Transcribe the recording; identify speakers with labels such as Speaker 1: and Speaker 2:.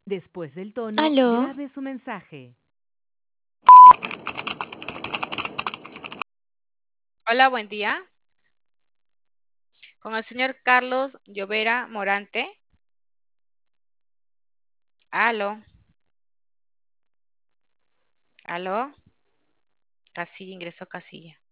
Speaker 1: Después del tono,
Speaker 2: Aló,
Speaker 1: grabe su mensaje.
Speaker 3: Hola, buen día. Con el señor Carlos Llovera Morante. Aló, aló. Casilla, ingresó Casilla.